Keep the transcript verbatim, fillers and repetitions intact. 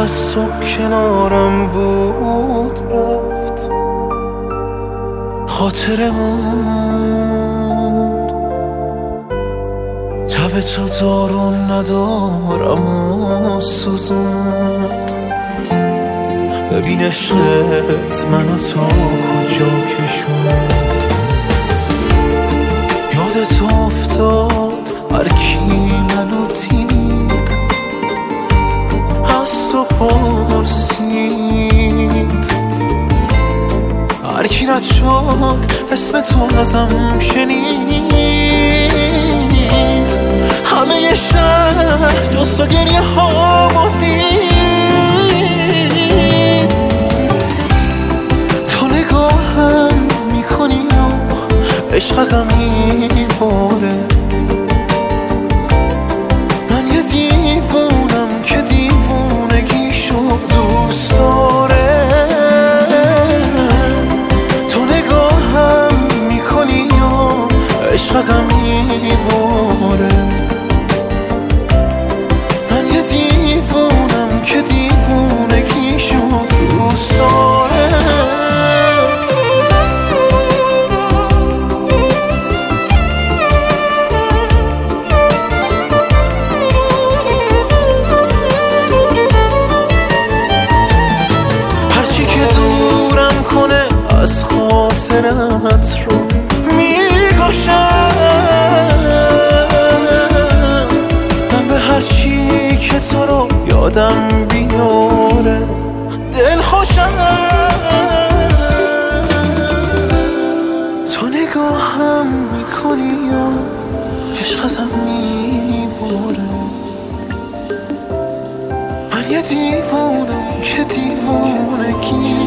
از تو کنارم بود رفت، خاطرمون تب تو دارو ندارم و سوزوند. ببین عشقت منو تا کجا کشوند، یادت افتاد هر کی منو دید از تو پرسید، هر کی رد شد اسم تو ازم شنید، همه شهر جز تو گریه ها دید. تو نگاهم میکنی و عشق ازم میباره، من یه دیوونم که دیوونگیشو دوست داره. تو نگاهم میکنی و عشق ازم میباره، من یه دیوونم که دیوونگیشو دوست داره. از خاطرت رو میکشم، من به هر چی که تو رو یادم بیاره دل خوشم. تو نگاهم میکنی و عشق ازم میباره، من یه دیوانم که دیوانگی